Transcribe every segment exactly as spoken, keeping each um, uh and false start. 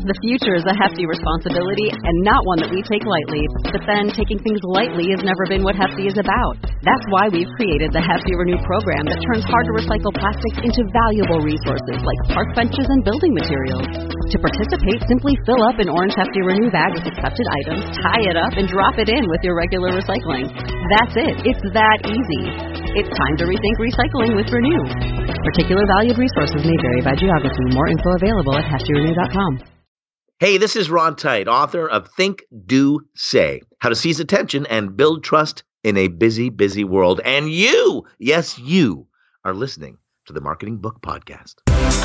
The future is a hefty responsibility and not one that we take lightly. But then, taking things lightly has never been what Hefty is about. That's why we've created the Hefty Renew program that turns hard-to-recycle plastics into valuable resources like park benches and building materials. To participate, simply fill up an orange Hefty Renew bag with accepted items, tie it up, and drop it in with your regular recycling. That's it. It's that easy. It's time to rethink recycling with Renew. Particular valued resources may vary by geography. More info available at hefty renew dot com. Hey, this is Ron Tite, author of Think, Do, Say, How to Seize Attention and Build Trust in a Busy, Busy World. And you, yes, you, are listening to the Marketing Book Podcast.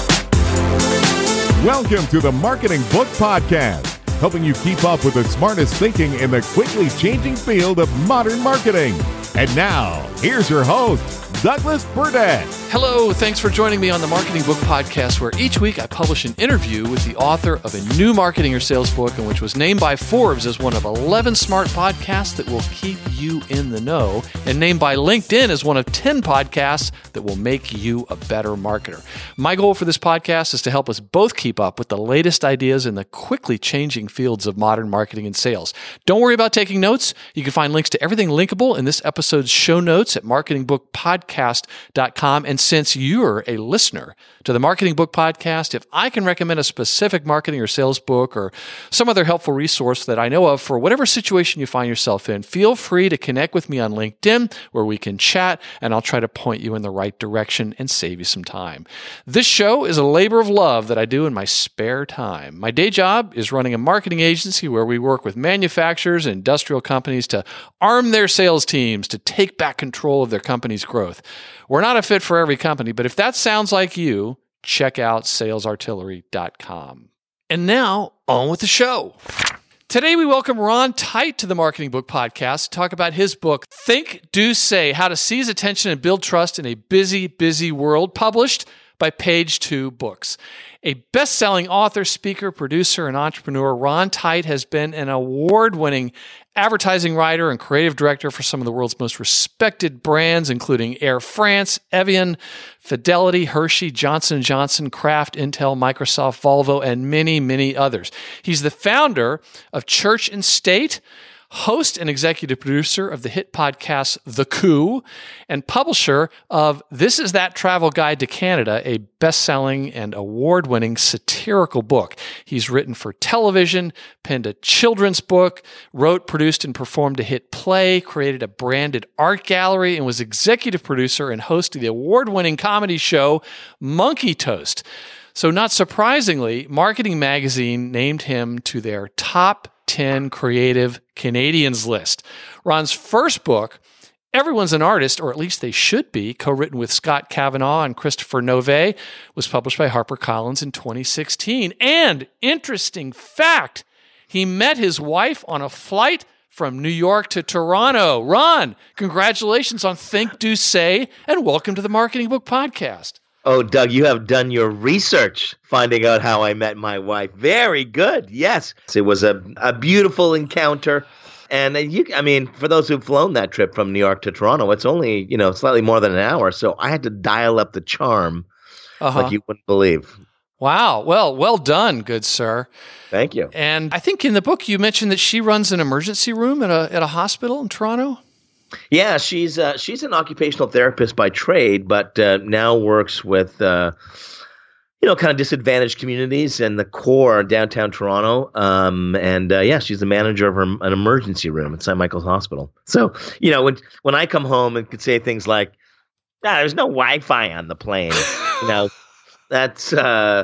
Welcome to the Marketing Book Podcast, helping you keep up with the smartest thinking in the quickly changing field of modern marketing. And now, here's your host, Douglas Burdett. Hello, thanks for joining me on the Marketing Book Podcast, where each week I publish an interview with the author of a new marketing or sales book, and which was named by Forbes as one of eleven smart podcasts that will keep you in the know, and named by LinkedIn as one of ten podcasts that will make you a better marketer. My goal for this podcast is to help us both keep up with the latest ideas in the quickly changing fields of modern marketing and sales. Don't worry about taking notes. You can find links to everything linkable in this episode's show notes at marketing book podcast dot com. And since you're a listener to the Marketing Book Podcast, if I can recommend a specific marketing or sales book or some other helpful resource that I know of for whatever situation you find yourself in, feel free to connect with me on LinkedIn where we can chat, and I'll try to point you in the right direction and save you some time. This show is a labor of love that I do in my spare time. My day job is running a marketing agency where we work with manufacturers and industrial companies to arm their sales teams to take back control of their company's growth. We're not a fit for every company, but if that sounds like you, check out sales artillery dot com. And now, on with the show. Today, we welcome Ron Tite to the Marketing Book Podcast to talk about his book, Think, Do, Say, How to Seize Attention and Build Trust in a Busy, Busy World, published by Page Two Books. A best-selling author, speaker, producer, and entrepreneur, Ron Tite has been an award-winning advertising writer and creative director for some of the world's most respected brands, including Air France, Evian, Fidelity, Hershey, Johnson and Johnson, Kraft, Intel, Microsoft, Volvo, and many, many others. He's the founder of Church and State, host and executive producer of the hit podcast The Coup, and publisher of This Is That Travel Guide to Canada, a best-selling and award-winning satirical book. He's written for television, penned a children's book, wrote, produced, and performed a hit play, created a branded art gallery, and was executive producer and host of the award-winning comedy show Monkey Toast. So not surprisingly, Marketing Magazine named him to their top ten creative Canadians list. Ron's first book, Everyone's an Artist, or at least they should be, co-written with Scott Kavanaugh and Christopher Nove, was published by HarperCollins in twenty sixteen. And, interesting fact, he met his wife on a flight from New York to Toronto. Ron, congratulations on Think, Do, Say, and welcome to the Marketing Book Podcast. Oh, Doug, you have done your research finding out how I met my wife. Very good. Yes. It was a, a beautiful encounter. And you, I mean, for those who've flown that trip from New York to Toronto, it's only, you know, slightly more than an hour. So I had to dial up the charm uh-huh. like you wouldn't believe. Wow. Well, well done, good sir. Thank you. And I think in the book you mentioned that she runs an emergency room at a at a hospital in Toronto. Yeah, she's uh, she's an occupational therapist by trade, but uh, now works with uh, you know kind of disadvantaged communities in the core downtown Toronto. Um, and uh, yeah, she's the manager of her, an emergency room at Saint Michael's Hospital. So you know when when I come home and could say things like, ah, "There's no Wi-Fi on the plane," you know, that's uh,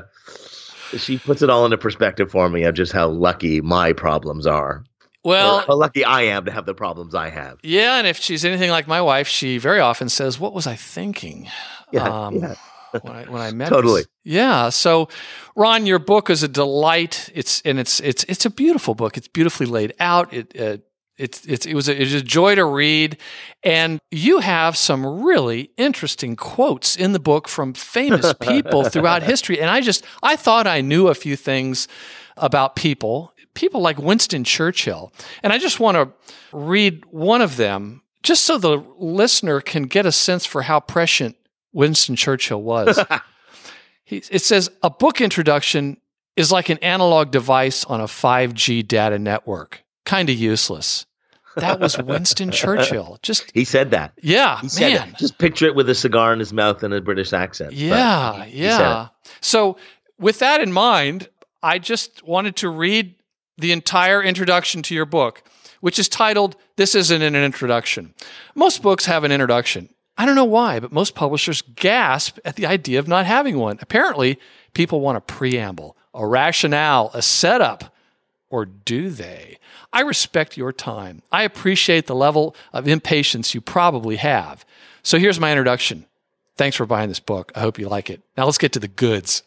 she puts it all into perspective for me of just how lucky my problems are. Well, or how lucky I am to have the problems I have. Yeah, and if she's anything like my wife, she very often says, "What was I thinking?" Yeah, um, yeah. when I when I met totally. This. Yeah. So, Ron, your book is a delight. It's and it's it's it's a beautiful book. It's beautifully laid out. It uh, it's it's it was a, it was a joy to read, and you have some really interesting quotes in the book from famous people throughout history. And I just I thought I knew a few things about people. People like Winston Churchill. And I just want to read one of them just so the listener can get a sense for how prescient Winston Churchill was. he, it says, a book introduction is like an analog device on a five G data network. Kind of useless. That was Winston Churchill. Just He said that. Yeah, he said man. It. Just picture it with a cigar in his mouth and a British accent. Yeah, he, he yeah. So with that in mind, I just wanted to read the entire introduction to your book, which is titled, This Isn't an Introduction. Most books have an introduction. I don't know why, but most publishers gasp at the idea of not having one. Apparently, people want a preamble, a rationale, a setup. Or do they? I respect your time. I appreciate the level of impatience you probably have. So here's my introduction. Thanks for buying this book. I hope you like it. Now let's get to the goods.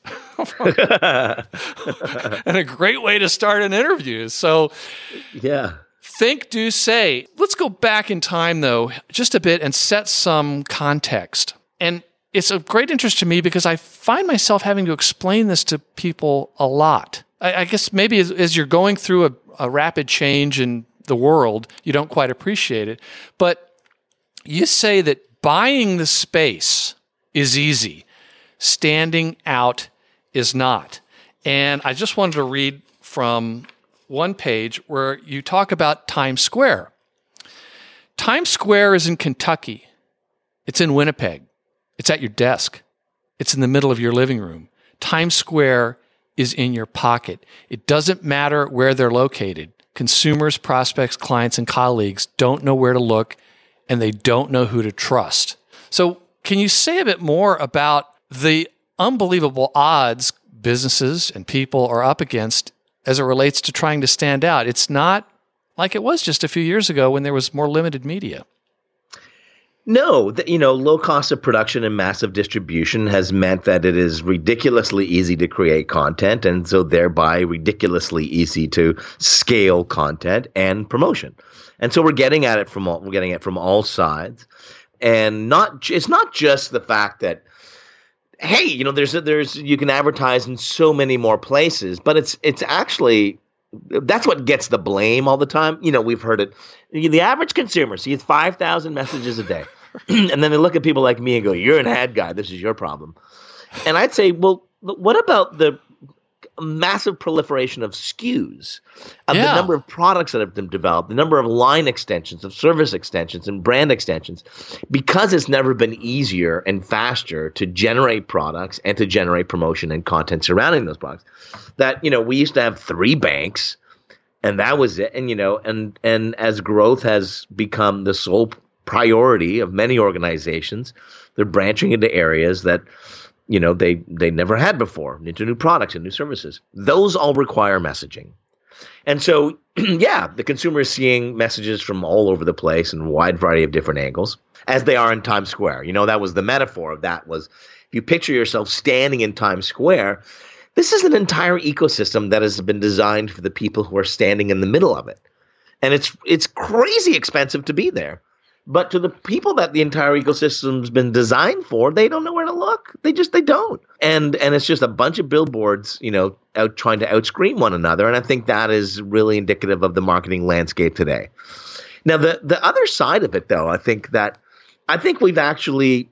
And a great way to start an interview. So yeah. Think, do, say. Let's go back in time, though, just a bit and set some context. And it's of great interest to me because I find myself having to explain this to people a lot. I, I guess maybe as, as you're going through a, a rapid change in the world, you don't quite appreciate it. But you say that buying the space is easy. Standing out is not. And I just wanted to read from one page where you talk about Times Square. Times Square is in Kentucky. It's in Winnipeg. It's at your desk. It's in the middle of your living room. Times Square is in your pocket. It doesn't matter where they're located. Consumers, prospects, clients, and colleagues don't know where to look, and they don't know who to trust. So can you say a bit more about the unbelievable odds businesses and people are up against as it relates to trying to stand out? It's not like it was just a few years ago when there was more limited media. No, the, you know, low cost of production and massive distribution has meant that it is ridiculously easy to create content, and so thereby ridiculously easy to scale content and promotion. And so we're getting at it from all, we're getting it from all sides, and not it's not just the fact that, hey, you know, there's there's you can advertise in so many more places, but it's it's actually that's what gets the blame all the time. You know, we've heard it. The average consumer sees five thousand messages a day. And then they look at people like me and go, you're an ad guy. This is your problem. And I'd say, well, what about the massive proliferation of S K Us, of yeah. the number of products that have been developed, the number of line extensions, of service extensions, and brand extensions, because it's never been easier and faster to generate products and to generate promotion and content surrounding those products. That, you know, we used to have three banks, and that was it. And, you know, and and as growth has become the sole priority of many organizations, they're branching into areas that, you know, they they never had before, into new products and new services. Those all require messaging. And so, yeah, the consumer is seeing messages from all over the place in a wide variety of different angles, as they are in Times Square. You know, that was the metaphor of that was, if you picture yourself standing in Times Square, this is an entire ecosystem that has been designed for the people who are standing in the middle of it. And it's it's crazy expensive to be there. But to the people that the entire ecosystem's been designed for, they don't know where to look. They just, they don't. And and it's just a bunch of billboards, you know, out trying to outscream one another. And I think that is really indicative of the marketing landscape today. Now, the, the other side of it, though, I think that, I think we've actually,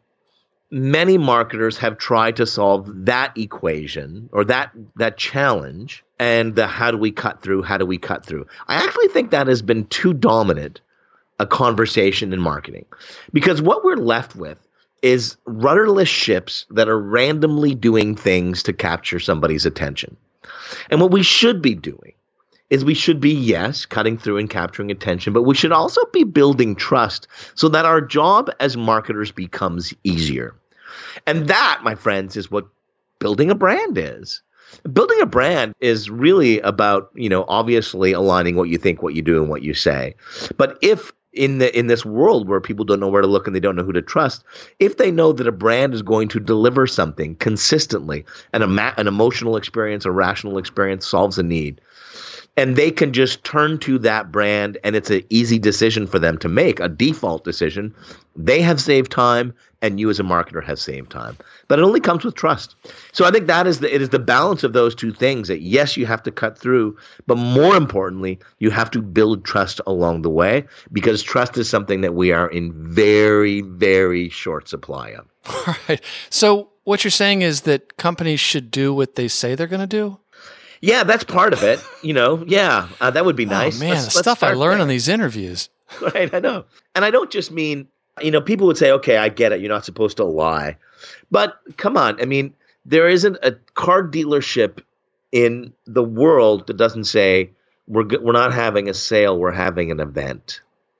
many marketers have tried to solve that equation or that that challenge and the how do we cut through, how do we cut through. I actually think that has been too dominant a conversation in marketing, because what we're left with is rudderless ships that are randomly doing things to capture somebody's attention. And what we should be doing is we should be, yes, cutting through and capturing attention, but we should also be building trust so that our job as marketers becomes easier. And that, my friends, is what building a brand is. Building a brand is really about, you know, obviously aligning what you think, what you do, and what you say. But if in the in this world where people don't know where to look and they don't know who to trust, if they know that a brand is going to deliver something consistently, and a ma- an emotional experience, a rational experience solves a need, and they can just turn to that brand and it's an easy decision for them to make, a default decision, they have saved time and you as a marketer have saved time. But it only comes with trust. So I think that is the it is the balance of those two things, that yes, you have to cut through, but more importantly, you have to build trust along the way, because trust is something that we are in very, very short supply of. All right. So what you're saying is that companies should do what they say they're going to do? Yeah, that's part of it. You know, yeah, uh, that would be nice. Oh, man, let's, the stuff I learn there. on these interviews. Right, I know. And I don't just mean, you know, people would say, okay, I get it. You're not supposed to lie. But come on. I mean, there isn't a car dealership in the world that doesn't say, we're go- we're not having a sale, we're having an event.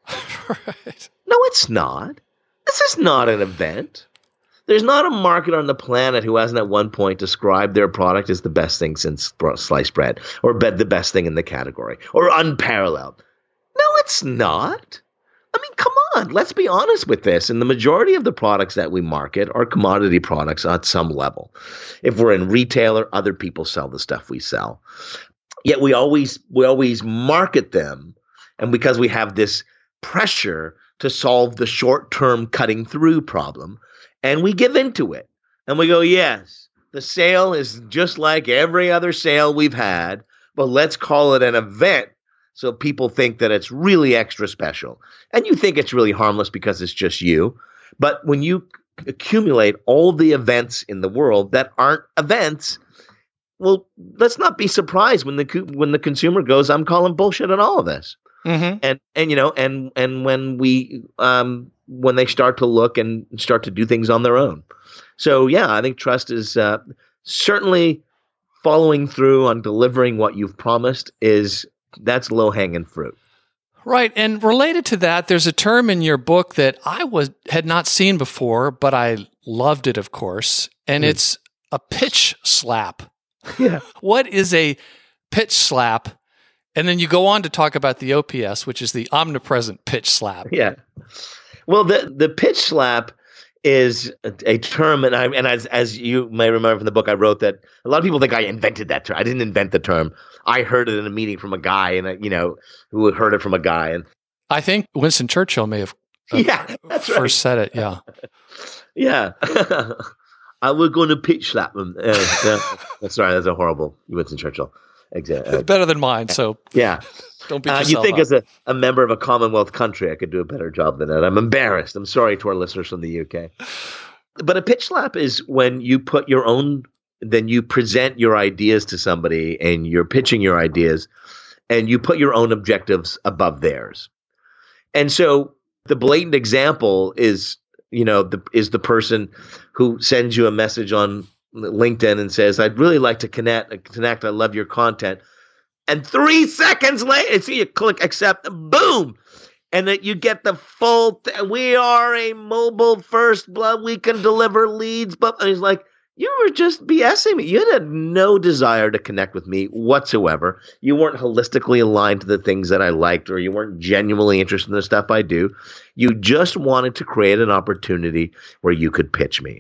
Right. No, it's not. This is not an event. There's not a marketer on the planet who hasn't at one point described their product as the best thing since sliced bread, or the best thing in the category, or unparalleled. No, it's not. I mean, come on. Let's be honest with this. And the majority of the products that we market are commodity products at some level. If we're in retail or other people sell the stuff we sell. Yet we always we always market them, and because we have this pressure to solve the short-term cutting through problem, and we give into it. And we go, yes, the sale is just like every other sale we've had, but let's call it an event so people think that it's really extra special. And you think it's really harmless because it's just you. But when you accumulate all the events in the world that aren't events, well, let's not be surprised when the when the consumer goes, I'm calling bullshit on all of this. Mm-hmm. And and you know, and and when we um, when they start to look and start to do things on their own. So yeah, I think trust is uh, certainly following through on delivering what you've promised is that's low hanging fruit. Right. And related to that, there's a term in your book that I was had not seen before, but I loved it, of course. And mm. it's a pitch slap. Yeah. What is a pitch slap? And then you go on to talk about the O P S, which is the omnipresent pitch slap. Yeah. Well, the, the pitch slap is a, a term, and I and as as you may remember from the book, I wrote that a lot of people think I invented that term. I didn't invent the term. I heard it in a meeting from a guy, and I, you know, who had heard it from a guy. And I think Winston Churchill may have uh, yeah, that's first right. said it. Yeah. Yeah. I was going to pitch slap them. Uh, uh, sorry, that's a horrible Winston Churchill. Exactly. Better than mine, so yeah. Don't beat uh, yourself You think up. as a, a member of a Commonwealth country, I could do a better job than that. I'm embarrassed. I'm sorry to our listeners from the U K. But a pitch slap is when you put your own, then you present your ideas to somebody and you're pitching your ideas and you put your own objectives above theirs. And so the blatant example is, you know, the, is the person who sends you a message on LinkedIn and says, I'd really like to connect, connect. I love your content. And three seconds later, see you click accept, boom. And that you get the full, th- we are a mobile first blood. We can deliver leads. But and he's like, you were just BSing me. You had no desire to connect with me whatsoever. You weren't holistically aligned to the things that I liked, or you weren't genuinely interested in the stuff I do. You just wanted to create an opportunity where you could pitch me.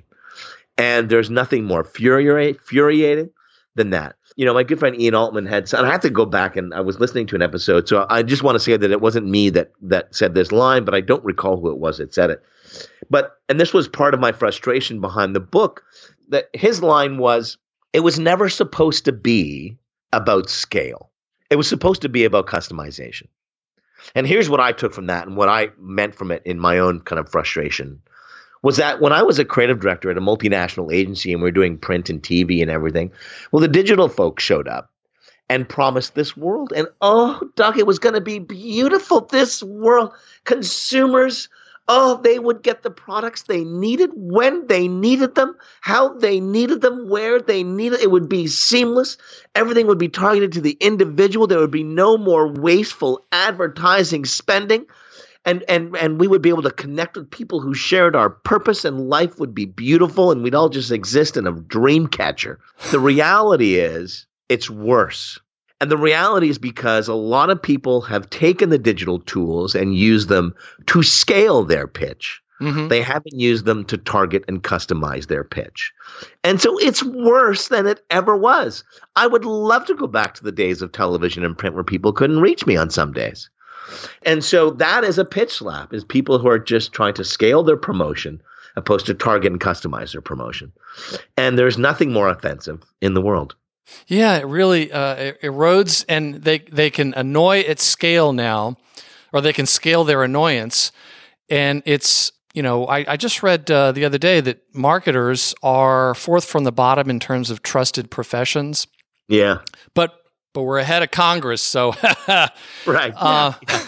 And there's nothing more furiate, infuriating than that. You know, my good friend Ian Altman had, and I have to go back and I was listening to an episode. So I just want to say that it wasn't me that that said this line, but I don't recall who it was that said it. But, and this was part of my frustration behind the book, that his line was, it was never supposed to be about scale. It was supposed to be about customization. And here's what I took from that and what I meant from it in my own kind of frustration. Was that when I was a creative director at a multinational agency and we were doing print and T V and everything, well, the digital folks showed up and promised this world. And oh, Doug, it was going to be beautiful. This world, consumers, oh, they would get the products they needed when they needed them, how they needed them, where they needed. It would be seamless. Everything would be targeted to the individual. There would be no more wasteful advertising spending. And and and we would be able to connect with people who shared our purpose, and life would be beautiful, and we'd all just exist in a dream catcher. The reality is it's worse. And the reality is because a lot of people have taken the digital tools and used them to scale their pitch. Mm-hmm. They haven't used them to target and customize their pitch. And so it's worse than it ever was. I would love to go back to the days of television and print where people couldn't reach me on some days. And so that is a pitch slap, is people who are just trying to scale their promotion opposed to target and customize their promotion. And there's nothing more offensive in the world. Yeah, it really uh, it erodes, and they, they can annoy at scale now, or they can scale their annoyance. And it's, you know, I, I just read uh, the other day that marketers are fourth from the bottom in terms of trusted professions. Yeah. But but we're ahead of Congress, so right. Uh, yeah.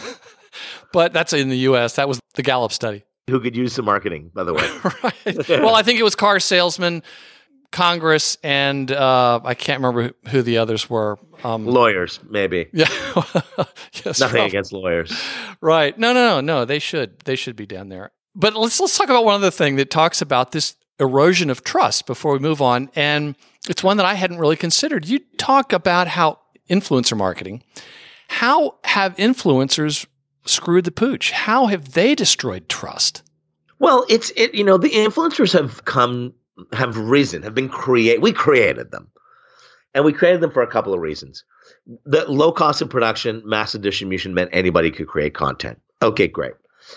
But that's in the U S. That was the Gallup study. Who could use some marketing, by the way? Right. Well, I think it was car salesmen, Congress, and uh, I can't remember who, who the others were. Um, Lawyers, maybe. Yeah. Yes, Nothing probably. against lawyers. Right. No, no, no, no. They should. They should be down there. But let's let's talk about one other thing that talks about this erosion of trust before we move on, and it's one that I hadn't really considered. You talk about how influencer marketing. How have influencers screwed the pooch? How have they destroyed trust? Well, it's it. You know, the influencers have come, have risen, have been created. We created them, and we created them for a couple of reasons. The low cost of production, massive distribution meant anybody could create content. Okay, great.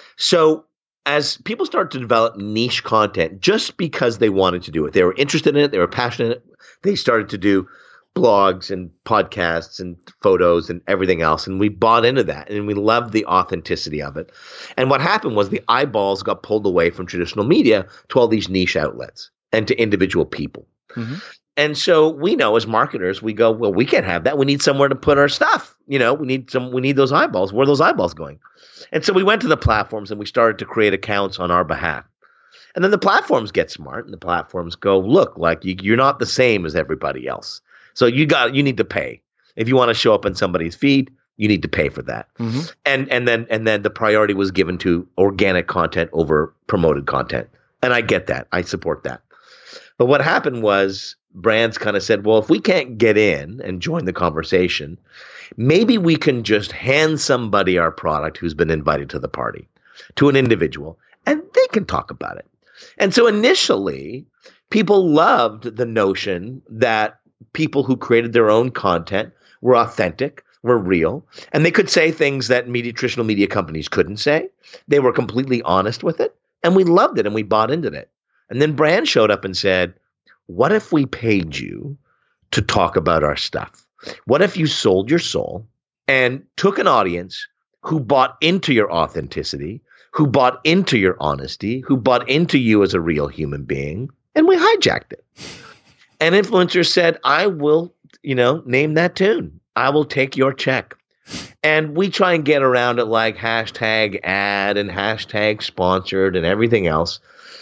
So as people start to develop niche content, just because they wanted to do it, they were interested in it, they were passionate in it, they started to do blogs and podcasts and photos and everything else. And we bought into that and we loved the authenticity of it. And what happened was the eyeballs got pulled away from traditional media to all these niche outlets and to individual people. Mm-hmm. And so we know as marketers, we go, well, we can't have that. We need somewhere to put our stuff. You know, we need some, we need those eyeballs. Where are those eyeballs going? And so we went to the platforms and we started to create accounts on our behalf. And then the platforms get smart and the platforms go, look, like you, you're not the same as everybody else. So you got, you need to pay. If you want to show up in somebody's feed, you need to pay for that. Mm-hmm. And and then and then the priority was given to organic content over promoted content. And I get that. I support that. But what happened was brands kind of said, well, if we can't get in and join the conversation, maybe we can just hand somebody our product who's been invited to the party, to an individual, and they can talk about it. And so initially, people loved the notion that people who created their own content were authentic, were real, and they could say things that media, traditional media companies couldn't say. They were completely honest with it, and we loved it, and we bought into it. And then brands showed up and said, what if we paid you to talk about our stuff? What if you sold your soul and took an audience who bought into your authenticity, who bought into your honesty, who bought into you as a real human being, and we hijacked it? And influencers said, I will, you know, name that tune. I will take your check. And we try and get around it like hashtag ad and hashtag sponsored and everything else.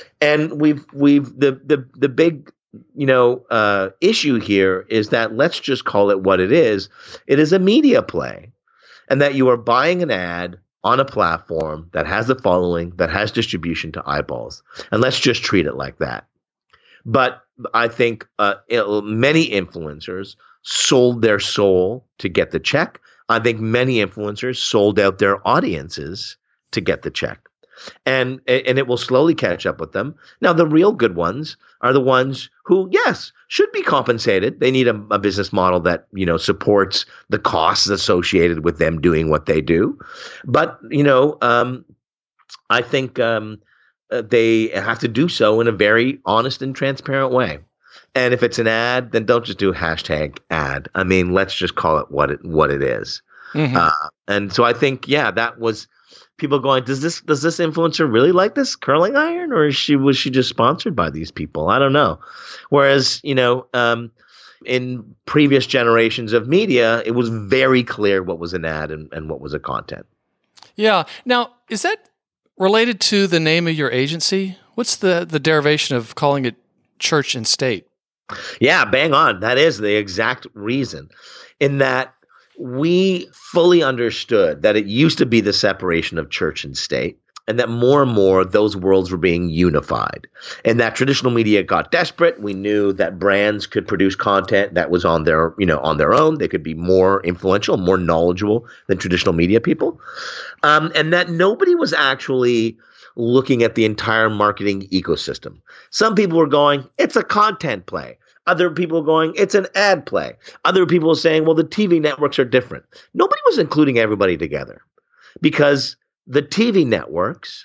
And we've, we've, the, the, the big, you know, uh, issue here is that let's just call it what it is. It is a media play, and that you are buying an ad on a platform that has a following, that has distribution to eyeballs. And let's just treat it like that. But I think uh, it, many influencers sold their soul to get the check. I think many influencers sold out their audiences to get the check. And and it will slowly catch up with them. Now, the real good ones are the ones who, yes, should be compensated. They need a, a business model that, you know, supports the costs associated with them doing what they do. But, you know, um, I think um, uh, they have to do so in a very honest and transparent way. And if it's an ad, then don't just do hashtag ad. I mean, let's just call it what it what it is. Mm-hmm. Uh, and so I think, yeah, that was people going, does this does this influencer really like this curling iron, or is she was she just sponsored by these people? I don't know. Whereas, you know, um, in previous generations of media, it was very clear what was an ad and, and what was a content. Yeah. Now, is that related to the name of your agency? What's the, the derivation of calling it Church and State? Yeah, bang on. That is the exact reason, in that we fully understood that it used to be the separation of church and state, and that more and more those worlds were being unified, and that traditional media got desperate. We knew that brands could produce content that was on their, you know, on their own. They could be more influential, more knowledgeable than traditional media people, um, and that nobody was actually looking at the entire marketing ecosystem. Some people were going, it's a content play. Other people going, it's an ad play. Other people saying, well, the T V networks are different. Nobody was including everybody together, because the T V networks,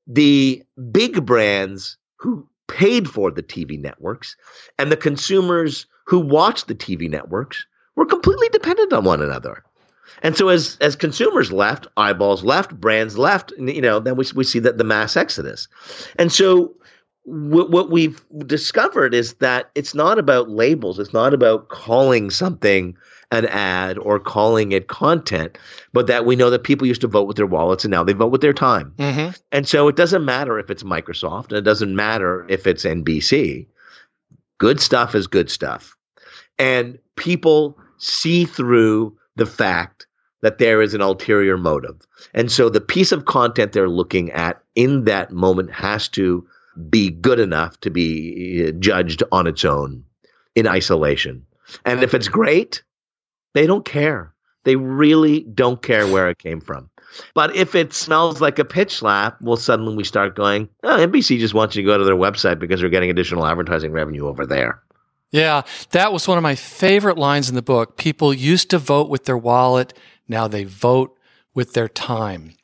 the big brands who paid for the T V networks, and the consumers who watched the T V networks were completely dependent on one another. And so as as consumers left, eyeballs left, brands left, you know, then we we see that the mass exodus. And so what, what we've discovered is that it's not about labels. It's not about calling something an ad or calling it content, but that we know that people used to vote with their wallets and now they vote with their time. Mm-hmm. And so it doesn't matter if it's Microsoft and it doesn't matter if it's N B C. Good stuff is good stuff. And people see through the fact that there is an ulterior motive. And so the piece of content they're looking at in that moment has to be good enough to be judged on its own in isolation. And if it's great, they don't care. They really don't care where it came from. But if it smells like a pitch slap, well, suddenly we start going, oh, N B C just wants you to go to their website because they're getting additional advertising revenue over there. Yeah, that was one of my favorite lines in the book. People used to vote with their wallet. Now they vote with their time.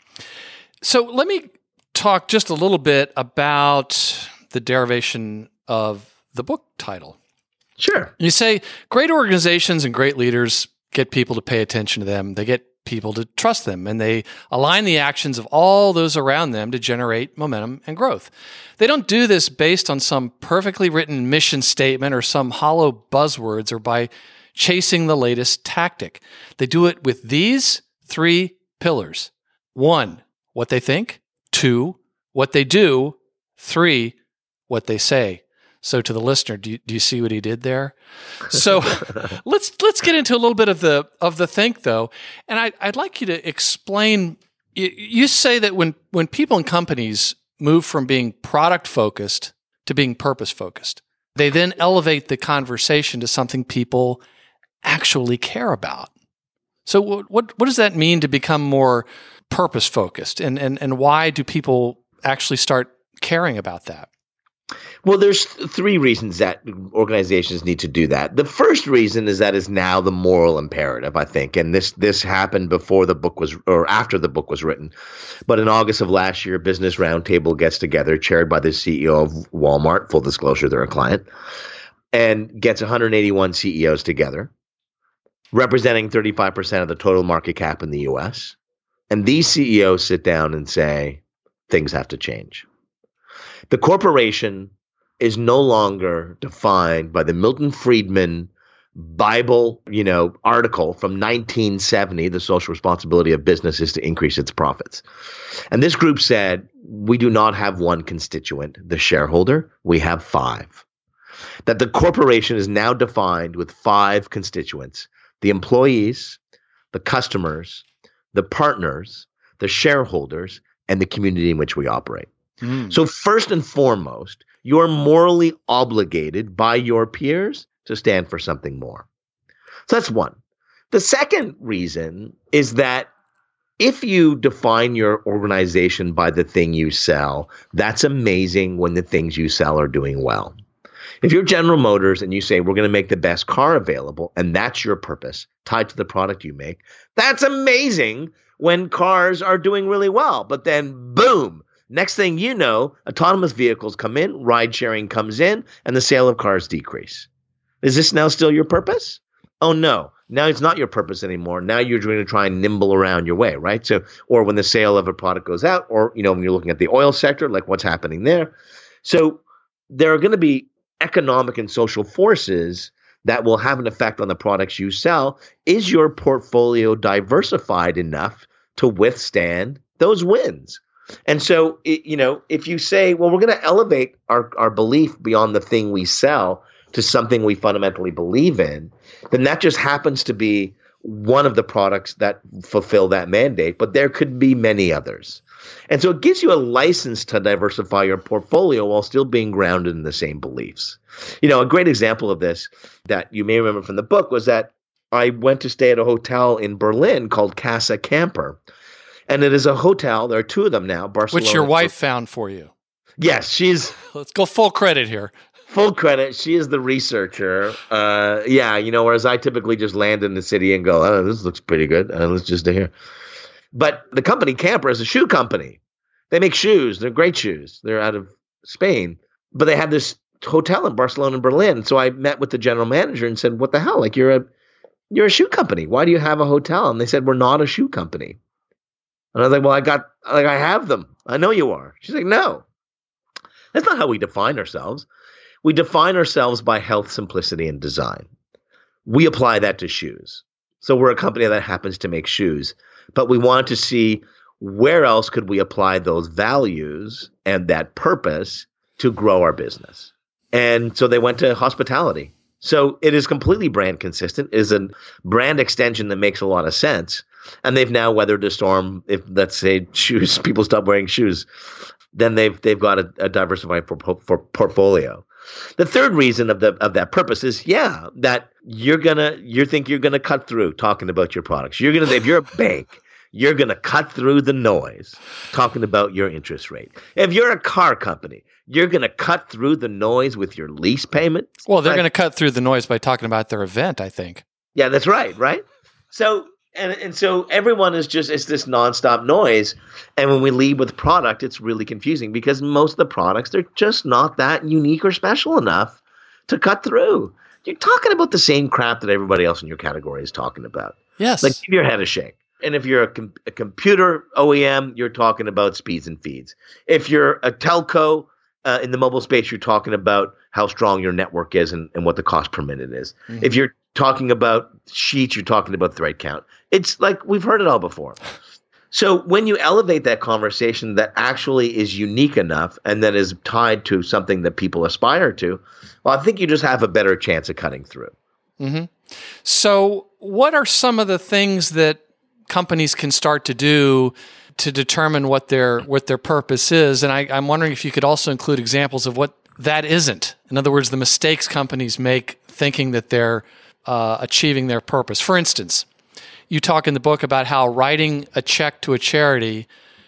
So let me talk just a little bit about the derivation of the book title. Sure. You say great organizations and great leaders get people to pay attention to them. They get people to trust them, and they align the actions of all those around them to generate momentum and growth. They don't do this based on some perfectly written mission statement or some hollow buzzwords or by chasing the latest tactic. They do it with these three pillars. One, what they think. Two, what they do. Three, what they say. So to the listener, do you, do you see what he did there? So let's let's get into a little bit of the of the think though, and I, I'd like you to explain. You, you say that when when people and companies move from being product focused to being purpose focused, they then elevate the conversation to something people actually care about. So what what, what does that mean to become more purpose focused, and and and why do people actually start caring about that? Well, there's th- three reasons that organizations need to do that. The first reason is that is now the moral imperative, I think. And this this happened before the book was, or after the book was written. But in August of last year, Business Roundtable gets together, chaired by the C E O of Walmart, full disclosure, they're a client, and gets one hundred eighty-one C E Os together, representing thirty-five percent of the total market cap in the U S. And these C E Os sit down and say, things have to change. The corporation is no longer defined by the Milton Friedman Bible, you know, article from nineteen seventy, the social responsibility of business is to increase its profits. And this group said, we do not have one constituent, the shareholder, we have five. That the corporation is now defined with five constituents: the employees, the customers, the partners, the shareholders, and the community in which we operate. Mm. So first and foremost, you're morally obligated by your peers to stand for something more. So that's one. The second reason is that if you define your organization by the thing you sell, that's amazing when the things you sell are doing well. If you're General Motors and you say, we're going to make the best car available, and that's your purpose tied to the product you make, that's amazing when cars are doing really well. But then, boom, next thing you know, autonomous vehicles come in, ride sharing comes in, and the sale of cars decrease. Is this now still your purpose? Oh, no. Now it's not your purpose anymore. Now you're going to try and nimble around your way, right? So, or when the sale of a product goes out, or, you know, when you're looking at the oil sector, like what's happening there. So there are going to be economic and social forces that will have an effect on the products you sell. Is your portfolio diversified enough to withstand those wins? And so, it, you know, if you say, well, we're going to elevate our, our belief beyond the thing we sell to something we fundamentally believe in, then that just happens to be one of the products that fulfill that mandate, but there could be many others. And so it gives you a license to diversify your portfolio while still being grounded in the same beliefs. You know, a great example of this that you may remember from the book was that I went to stay at a hotel in Berlin called Casa Camper. And it is a hotel. There are two of them now. Barcelona, which your wife found for you. Yes, she's. Let's go full credit here. Full credit. She is the researcher. Uh, yeah, you know, whereas I typically just land in the city and go, oh, this looks pretty good. Uh, let's just stay here. But the company Camper is a shoe company. They make shoes. They're great shoes. They're out of Spain. But they have this hotel in Barcelona and Berlin. So I met with the general manager and said, what the hell? Like, you're a you're a shoe company. Why do you have a hotel? And they said, we're not a shoe company. And I was like, well, I got, like, I have them. I know you are. She's like, no. That's not how we define ourselves. We define ourselves by health, simplicity, and design. We apply that to shoes. So we're a company that happens to make shoes, but we wanted to see where else could we apply those values and that purpose to grow our business. And so they went to hospitality. So it is completely brand consistent. It is a brand extension that makes a lot of sense. And they've now weathered the storm. If, let's say, shoes, people stop wearing shoes, then they've they've got a, a diversified for, for portfolio. The third reason of the of that purpose is, yeah, that you're gonna you think you're gonna cut through talking about your products. You're gonna if you're a bank, you're gonna cut through the noise talking about your interest rate. If you're a car company, you're gonna cut through the noise with your lease payment. Well, they're Right? gonna cut through the noise by talking about their event, I think. Yeah, that's right, right? So and and so everyone is just it's this nonstop noise. And when we lead with product, it's really confusing because most of the products, they're just not that unique or special enough to cut through. You're talking about the same crap that everybody else in your category is talking about. Yes. Like give your head a shake. And if you're a, com- a computer O E M, you're talking about speeds and feeds. If you're a telco uh, in the mobile space, you're talking about how strong your network is and, and what the cost per minute is. Mm-hmm. If you're talking about sheets, you're talking about thread count. It's like we've heard it all before. So when you elevate that conversation that actually is unique enough and that is tied to something that people aspire to, well, I think you just have a better chance of cutting through. Mm-hmm. So what are some of the things that companies can start to do to determine what their what their purpose is? And I, I'm wondering if you could also include examples of what that isn't. In other words, the mistakes companies make thinking that they're uh, achieving their purpose. For instance, you talk in the book about how writing a check to a charity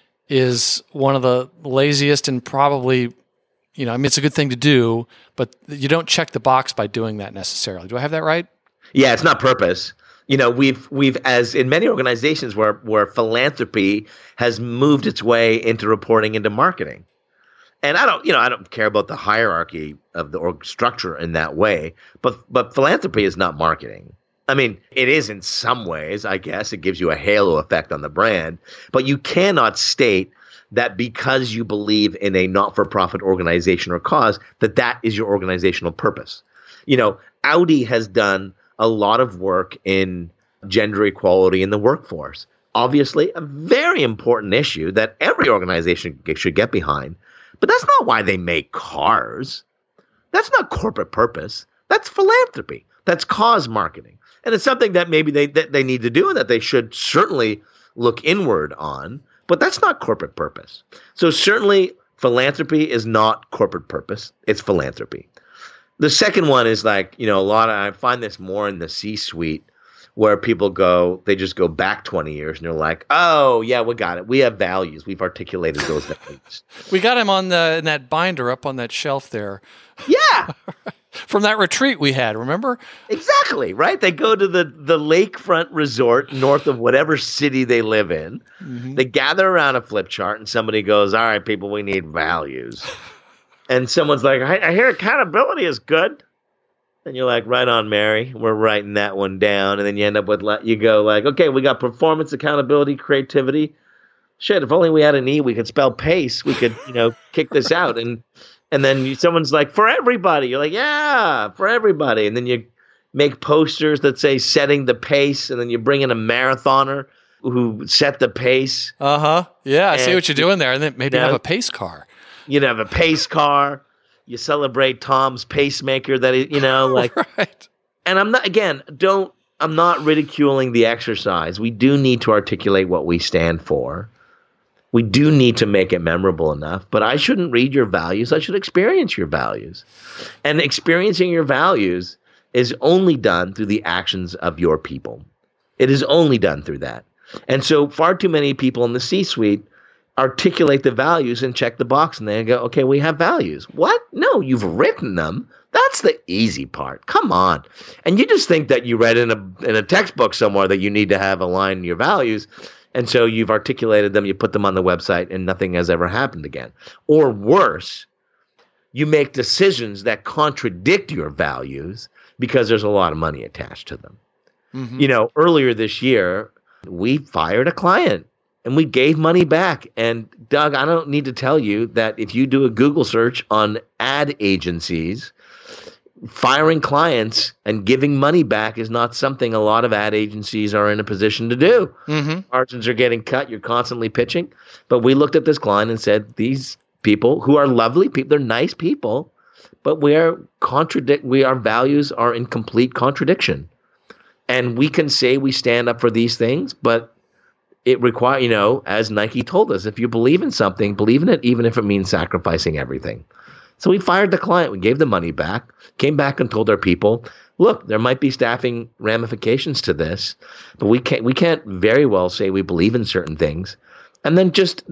is one of the laziest and probably, you know, I mean, it's a good thing to do, but you don't check the box by doing that necessarily. Do I have that right? Yeah, it's not purpose. You know, we've we've as in many organizations where where philanthropy has moved its way into reporting into marketing. And I don't, you know, I don't care about the hierarchy of the org structure in that way, but but philanthropy is not marketing. I mean, it is in some ways, I guess. It gives you a halo effect on the brand, but you cannot state that because you believe in a not-for-profit organization or cause, that that is your organizational purpose. You know, Audi has done a lot of work in gender equality in the workforce. Obviously, a very important issue that every organization should get behind, but that's not why they make cars. That's not corporate purpose. That's philanthropy. That's cause marketing. And it's something that maybe they that they need to do and that they should certainly look inward on, but that's not corporate purpose. So certainly philanthropy is not corporate purpose. It's philanthropy. The second one is like, you know, a lot of, I find this more in the C-suite where people go, they just go back twenty years and they're like, oh, yeah, we got it. We have values. We've articulated those values. We got him on the in that binder up on that shelf there. Yeah. From that retreat we had, remember? Exactly, right? They go to the, the lakefront resort north of whatever city they live in. Mm-hmm. They gather around a flip chart and somebody goes, all right, people, we need values. And someone's like, I, I hear accountability is good. And you're like, right on, Mary. We're writing that one down. And then you end up with, you go like, okay, we got performance, accountability, creativity. Shit, if only we had an E, we could spell pace. We could, you know, kick this out. And and then you, someone's like, for everybody. You're like, yeah, for everybody. And then you make posters that say setting the pace. And then you bring in a marathoner who set the pace. Uh-huh. Yeah, I and, see what you're doing there. And then maybe you know, have a pace car. You'd have a pace car. You celebrate Tom's pacemaker that, he, you know, like, right. And I'm not, again, don't, I'm not ridiculing the exercise. We do need to articulate what we stand for. We do need to make it memorable enough, but I shouldn't read your values. I should experience your values. And experiencing your values is only done through the actions of your people. It is only done through that. And so far too many people in the C-suite articulate the values and check the box and they go, okay, we have values. What? No, you've written them. That's the easy part. Come on. And you just think that you read in a in a textbook somewhere that you need to have aligned your values. And so you've articulated them, you put them on the website, and nothing has ever happened again. Or worse, you make decisions that contradict your values because there's a lot of money attached to them. Mm-hmm. You know, earlier this year, we fired a client and we gave money back. And Doug, I don't need to tell you that if you do a Google search on ad agencies, firing clients and giving money back is not something a lot of ad agencies are in a position to do. Mm-hmm. Margins are getting cut. You're constantly pitching. But we looked at this client and said, these people who are lovely people, they're nice people, but we are contradict. We our values are in complete contradiction. And we can say we stand up for these things, but it require, you know, as Nike told us, if you believe in something, believe in it, even if it means sacrificing everything. So we fired the client. We gave the money back, came back and told our people, look, there might be staffing ramifications to this, but we can't, we can't very well say we believe in certain things and then just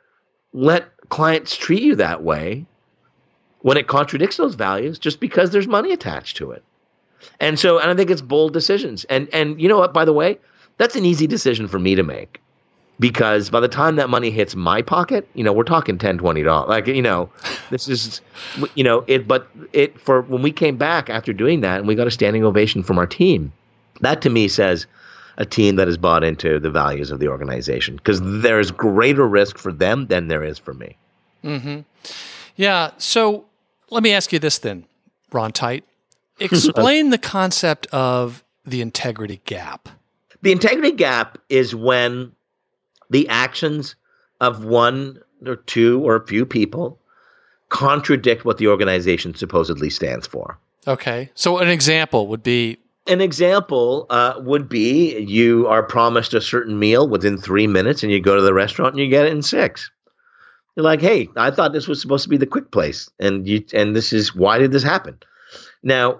let clients treat you that way when it contradicts those values just because there's money attached to it. And so, and I think it's bold decisions. And, and you know what, by the way, that's an easy decision for me to make. Because by the time that money hits my pocket, you know, we're talking ten dollars, twenty dollars. Like, you know, this is, you know, it, but it, for when we came back after doing that and we got a standing ovation from our team, that to me says a team that has bought into the values of the organization because there's greater risk for them than there is for me. Mm-hmm. Yeah. So let me ask you this then, Ron Tite. Explain the concept of the integrity gap. The integrity gap is when the actions of one or two or a few people contradict what the organization supposedly stands for. Okay. So an example would be? An example uh, would be you are promised a certain meal within three minutes and you go to the restaurant and you get it in six. You're like, hey, I thought this was supposed to be the quick place. And you, and this is, why did this happen? Now,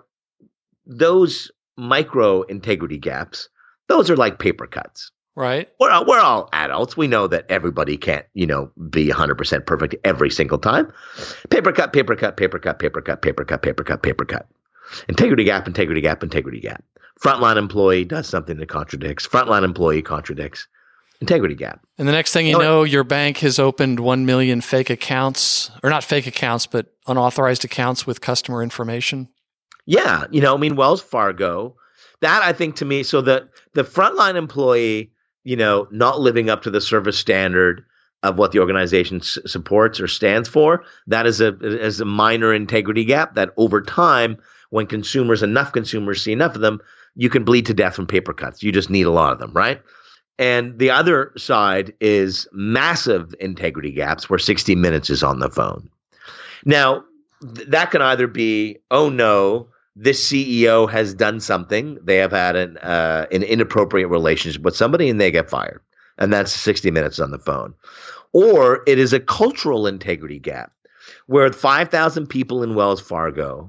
those micro integrity gaps, those are like paper cuts. Right. We're all, we're all adults. We know that everybody can't, you know, be one hundred percent perfect every single time. Paper cut, paper cut, paper cut, paper cut, paper cut, paper cut, paper cut. Integrity gap, integrity gap, integrity gap. Frontline employee does something that contradicts. Frontline employee contradicts. Integrity gap. And the next thing you know, know your bank has opened one million fake accounts, or not fake accounts, but unauthorized accounts with customer information. Yeah. You know, I mean, Wells Fargo, that I think to me, so the, the frontline employee, you know, not living up to the service standard of what the organization s- supports or stands for, that is a is a minor integrity gap that over time, when consumers, enough consumers see enough of them, you can bleed to death from paper cuts. You just need a lot of them, right? And the other side is massive integrity gaps where sixty minutes is on the phone. Now, th- that can either be, oh no, this C E O has done something. They have had an uh, an inappropriate relationship with somebody and they get fired. And that's sixty minutes on the phone. Or it is a cultural integrity gap where five thousand people in Wells Fargo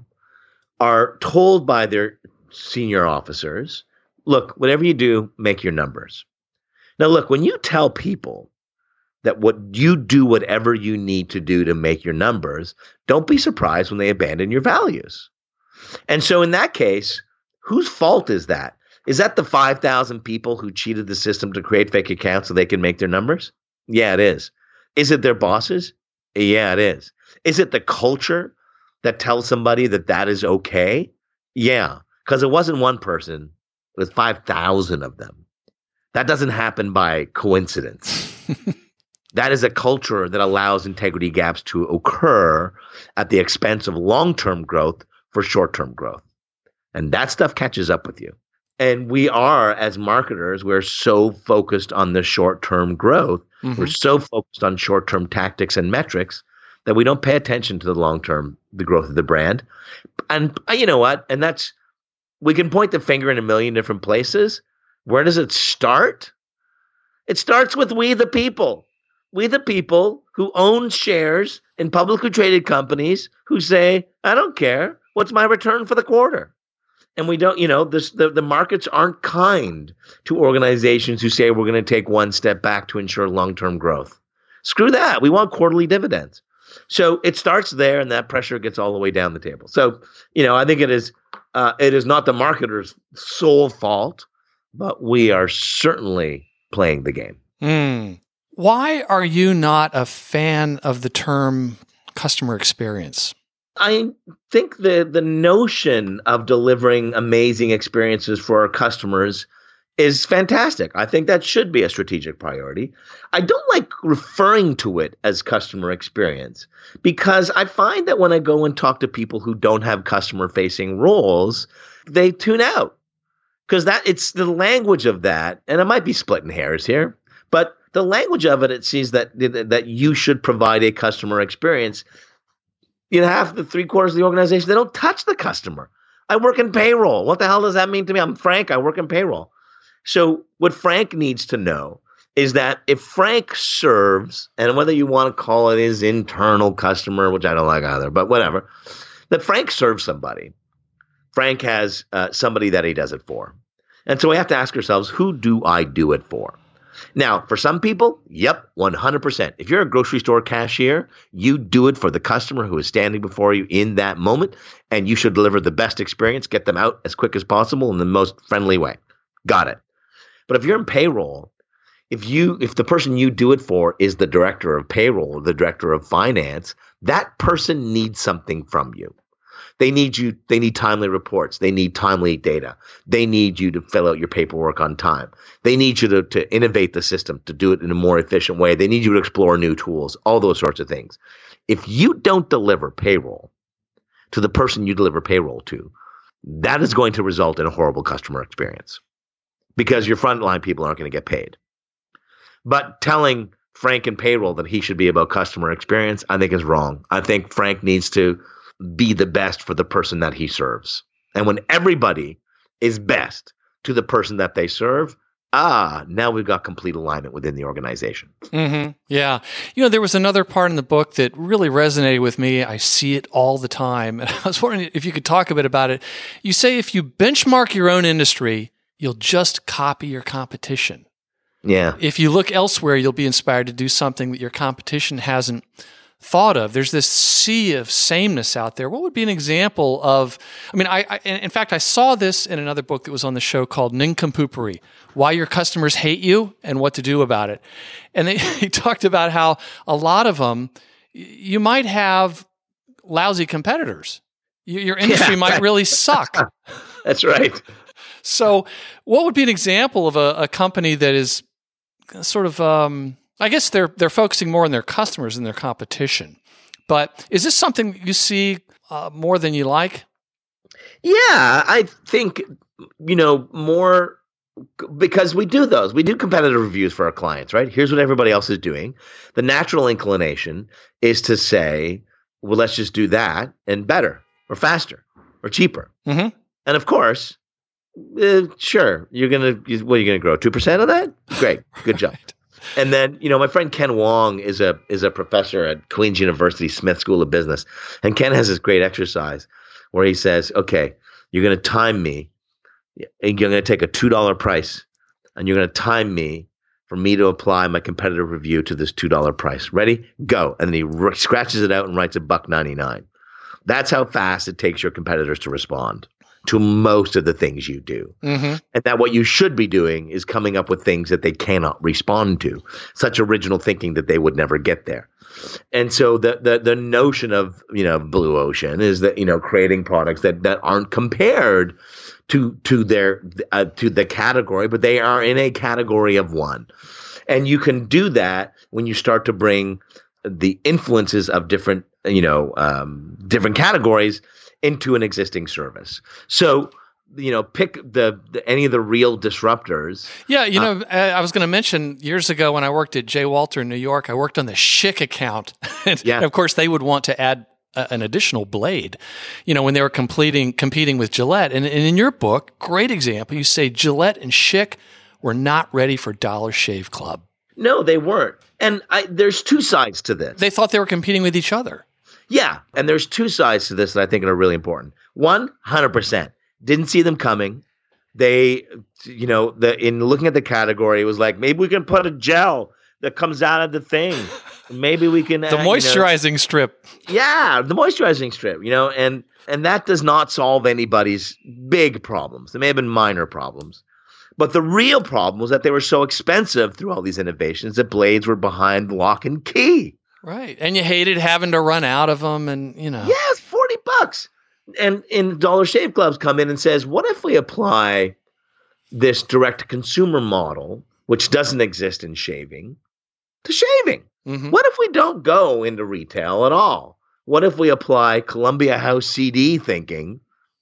are told by their senior officers, look, whatever you do, make your numbers. Now, look, when you tell people that what you do whatever you need to do to make your numbers, don't be surprised when they abandon your values. And so in that case, whose fault is that? Is that the five thousand people who cheated the system to create fake accounts so they can make their numbers? Yeah, it is. Is it their bosses? Yeah, it is. Is it the culture that tells somebody that that is okay? Yeah, because it wasn't one person. It was five thousand of them. That doesn't happen by coincidence. That is a culture that allows integrity gaps to occur at the expense of long-term growth for short-term growth. And that stuff catches up with you. And we are, as marketers, we're so focused on the short-term growth. Mm-hmm. We're so focused on short-term tactics and metrics that we don't pay attention to the long-term, the growth of the brand. And you know what? And that's, we can point the finger in a million different places. Where does it start? It starts with we the people. We the people who own shares in publicly traded companies who say, I don't care. What's my return for the quarter? And we don't, you know, this, the, the markets aren't kind to organizations who say we're going to take one step back to ensure long-term growth. Screw that. We want quarterly dividends. So it starts there and that pressure gets all the way down the table. So, you know, I think it is, uh, it is not the marketer's sole fault, but we are certainly playing the game. Mm. Why are you not a fan of the term customer experience? I think the the notion of delivering amazing experiences for our customers is fantastic. I think that should be a strategic priority. I don't like referring to it as customer experience because I find that when I go and talk to people who don't have customer-facing roles, they tune out because that it's the language of that, and it might be splitting hairs here, but the language of it, it sees that that you should provide a customer experience. You know, half the three quarters of the organization, they don't touch the customer. I work in payroll. What the hell does that mean to me? I'm Frank. I work in payroll. So what Frank needs to know is that if Frank serves, and whether you want to call it his internal customer, which I don't like either, but whatever, that Frank serves somebody. Frank has uh, somebody that he does it for. And so we have to ask ourselves, who do I do it for? Now, for some people, yep, one hundred percent. If you're a grocery store cashier, you do it for the customer who is standing before you in that moment, and you should deliver the best experience, get them out as quick as possible in the most friendly way. Got it. But if you're in payroll, if you if the person you do it for is the director of payroll or the director of finance, that person needs something from you. They need you. They need timely reports. They need timely data. They need you to fill out your paperwork on time. They need you to, to innovate the system, to do it in a more efficient way. They need you to explore new tools, all those sorts of things. If you don't deliver payroll to the person you deliver payroll to, that is going to result in a horrible customer experience because your frontline people aren't going to get paid. But telling Frank in payroll that he should be about customer experience, I think is wrong. I think Frank needs to be the best for the person that he serves. And when everybody is best to the person that they serve, ah, now we've got complete alignment within the organization. Mm-hmm. Yeah. You know, there was another part in the book that really resonated with me. I see it all the time. And I was wondering if you could talk a bit about it. You say if you benchmark your own industry, you'll just copy your competition. Yeah. If you look elsewhere, you'll be inspired to do something that your competition hasn't thought of. There's this sea of sameness out there. What would be an example of, I mean, I, I in fact, I saw this in another book that was on the show called Nincompoopery, Why Your Customers Hate You and What to Do About It. And they, he talked about how a lot of them, you might have lousy competitors. Your industry yeah, might really suck. That's right. So what would be an example of a, a company that is sort of, um, I guess they're they're focusing more on their customers than their competition. But is this something you see uh, more than you like? Yeah, I think, you know, more because we do those. We do competitive reviews for our clients, right? Here's what everybody else is doing. The natural inclination is to say, well, let's just do that and better or faster or cheaper. Mm-hmm. And of course, uh, sure, you're going to, what are you going to grow? two percent of that? Great. Good job. And then, you know, my friend Ken Wong is a is a professor at Queen's University Smith School of Business. And Ken has this great exercise where he says, okay, you're going to time me. And you're going to take a two dollars price and you're going to time me for me to apply my competitive review to this two dollars price. Ready? Go. And then he r- scratches it out and writes a buck ninety-nine. That's how fast it takes your competitors to respond to most of the things you do. Mm-hmm. And that what you should be doing is coming up with things that they cannot respond to, such original thinking that they would never get there. And so the the the notion of, you know, Blue Ocean is that, you know, creating products that, that aren't compared to to their uh, to the category, but they are in a category of one. And you can do that when you start to bring the influences of different, you know, um, different categories into an existing service. So, you know, pick the, the any of the real disruptors. Yeah, you know, uh, I was going to mention years ago when I worked at J. Walter in New York, I worked on the Schick account. and, yeah. and of course, they would want to add a, an additional blade, you know, when they were completing, competing with Gillette. And, and in your book, great example, you say Gillette and Schick were not ready for Dollar Shave Club. No, they weren't. And I, there's two sides to this. They thought they were competing with each other. Yeah, and there's two sides to this that I think are really important. One, one hundred percent. Didn't see them coming. They, you know, the in looking at the category, it was like, maybe we can put a gel that comes out of the thing. Maybe we can. the uh, moisturizing you know, strip. Yeah, the moisturizing strip, you know, and, and that does not solve anybody's big problems. There may have been minor problems. But the real problem was that they were so expensive through all these innovations that blades were behind lock and key. Right. And you hated having to run out of them and, you know. Yes, forty bucks. And in Dollar Shave Clubs come in and says, what if we apply this direct-to-consumer model, which doesn't exist in shaving, to shaving. Mm-hmm. What if we don't go into retail at all? What if we apply Columbia House C D thinking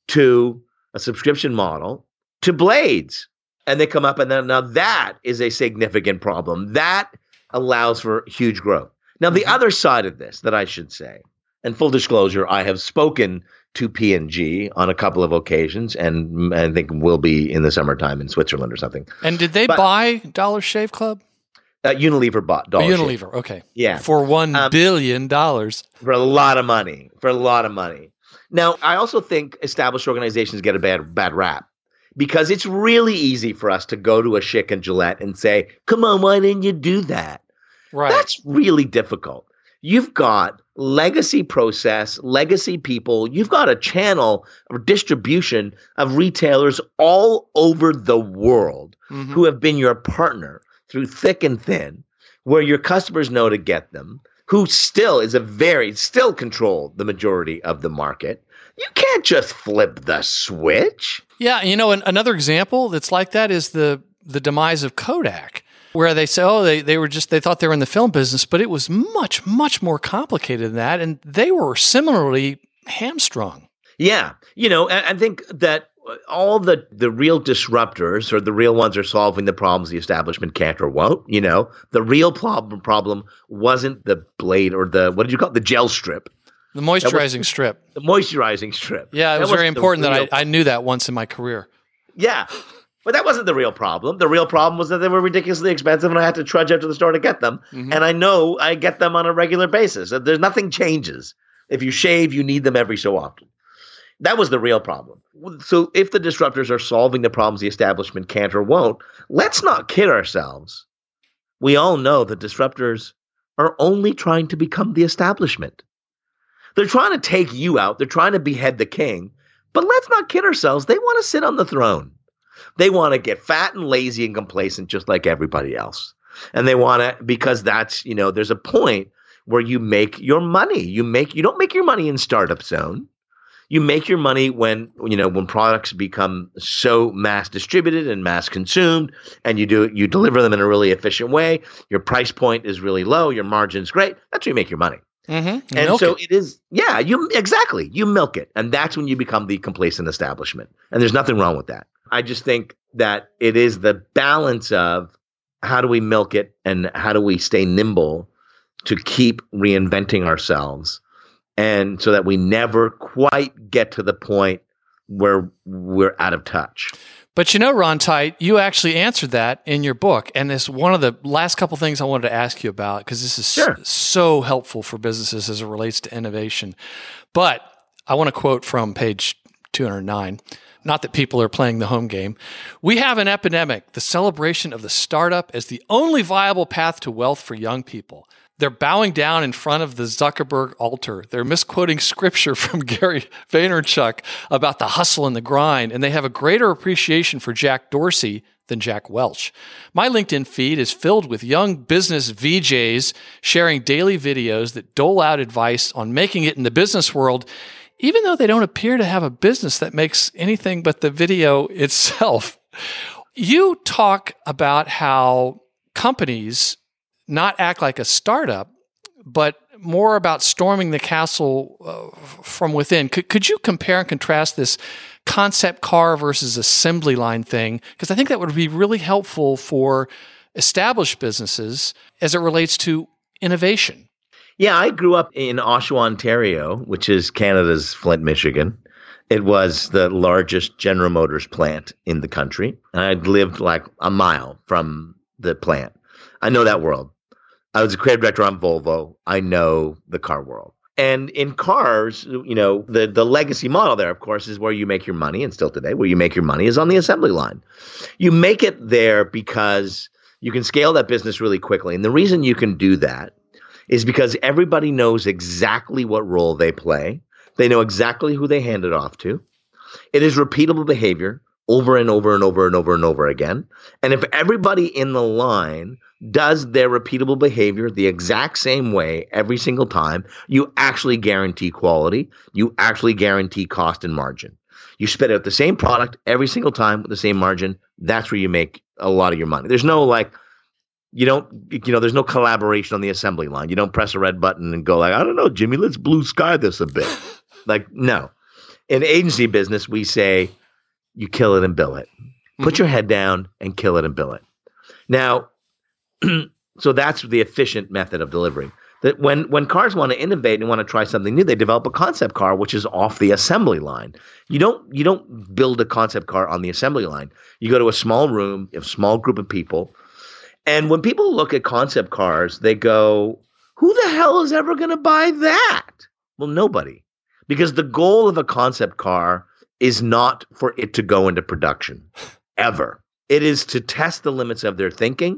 to a subscription model to blades? And they come up, and then now that is a significant problem. That allows for huge growth. Now, the other side of this that I should say, and full disclosure, I have spoken to P and G on a couple of occasions, and I think we'll be in the summertime in Switzerland or something. And did they but, buy Dollar Shave Club? Uh, Unilever bought Dollar oh, Unilever, Shave. okay. Yeah. For one um, billion dollars. For a lot of money. For a lot of money. Now, I also think established organizations get a bad bad rap. Because it's really easy for us to go to a Schick and Gillette and say, come on, why didn't you do that? Right. That's really difficult. You've got legacy process, legacy people. You've got a channel of distribution of retailers all over the world mm-hmm. who have been your partner through thick and thin, where your customers know to get them, who still is a very, still control the majority of the market. You can't just flip the switch. Yeah, you know, an, another example that's like that is the the demise of Kodak, where they say, oh, they, they were just, they thought they were in the film business, but it was much, much more complicated than that, and they were similarly hamstrung. Yeah, you know, I, I think that all the, the real disruptors or the real ones are solving the problems the establishment can't or won't, you know. The real problem problem wasn't the blade or the, what did you call it, the gel strip. The moisturizing was, strip. The moisturizing strip. Yeah, it was very important that I, I knew that once in my career. Yeah, but that wasn't the real problem. The real problem was that they were ridiculously expensive and I had to trudge out to the store to get them. Mm-hmm. And I know I get them on a regular basis. There's nothing changes. If you shave, you need them every so often. That was the real problem. So if the disruptors are solving the problems the establishment can't or won't, let's not kid ourselves. We all know that disruptors are only trying to become the establishment. They're trying to take you out. They're trying to behead the king. But let's not kid ourselves. They want to sit on the throne. They want to get fat and lazy and complacent just like everybody else. And they want to, because that's, you know, there's a point where you make your money. You make, you don't make your money in startup zone. You make your money when, you know, when products become so mass distributed and mass consumed, and you do, you deliver them in a really efficient way. Your price point is really low. Your margin's great. That's where you make your money. Mm-hmm. And milk so it. it is, yeah, you exactly. You milk it. And that's when you become the complacent establishment. And there's nothing wrong with that. I just think that it is the balance of how do we milk it and how do we stay nimble to keep reinventing ourselves, and so that we never quite get to the point where we're out of touch. But you know, Ron Tite, you actually answered that in your book. And it's one of the last couple things I wanted to ask you about, because this is sure. so helpful for businesses as it relates to innovation. But I want to quote from page two oh nine. Not that people are playing the home game. We have an epidemic, the celebration of the startup as the only viable path to wealth for young people. They're bowing down in front of the Zuckerberg altar. They're misquoting scripture from Gary Vaynerchuk about the hustle and the grind, and they have a greater appreciation for Jack Dorsey than Jack Welch. My LinkedIn feed is filled with young business V Js sharing daily videos that dole out advice on making it in the business world, even though they don't appear to have a business that makes anything but the video itself. You talk about how companies not act like a startup, but more about storming the castle uh, from within. Could, could you compare and contrast this concept car versus assembly line thing? Because I think that would be really helpful for established businesses as it relates to innovation. Yeah, I grew up in Oshawa, Ontario, which is Canada's Flint, Michigan. It was the largest General Motors plant in the country. And I lived like a mile from the plant. I know that world. I was a creative director on Volvo. I know the car world. And in cars, you know, the, the legacy model there, of course, is where you make your money. And still today, where you make your money is on the assembly line. You make it there because you can scale that business really quickly. And the reason you can do that is because everybody knows exactly what role they play. They know exactly who they hand it off to. It is repeatable behavior over and over and over and over and over again. And if everybody in the line does their repeatable behavior the exact same way every single time, you actually guarantee quality. You actually guarantee cost and margin. You spit out the same product every single time with the same margin. That's where you make a lot of your money. There's no like, you don't, you know, there's no collaboration on the assembly line. You don't press a red button and go like, I don't know, Jimmy, let's blue sky this a bit. Like, no. In agency business, we say you kill it and bill it. Put mm-hmm. your head down and kill it and bill it. Now, so that's the efficient method of delivering. That when when cars want to innovate and want to try something new, they develop a concept car, which is off the assembly line. You don't you don't build a concept car on the assembly line. You go to a small room, you have a small group of people, and when people look at concept cars, they go, "Who the hell is ever going to buy that?" Well, nobody, because the goal of a concept car is not for it to go into production ever. It is to test the limits of their thinking.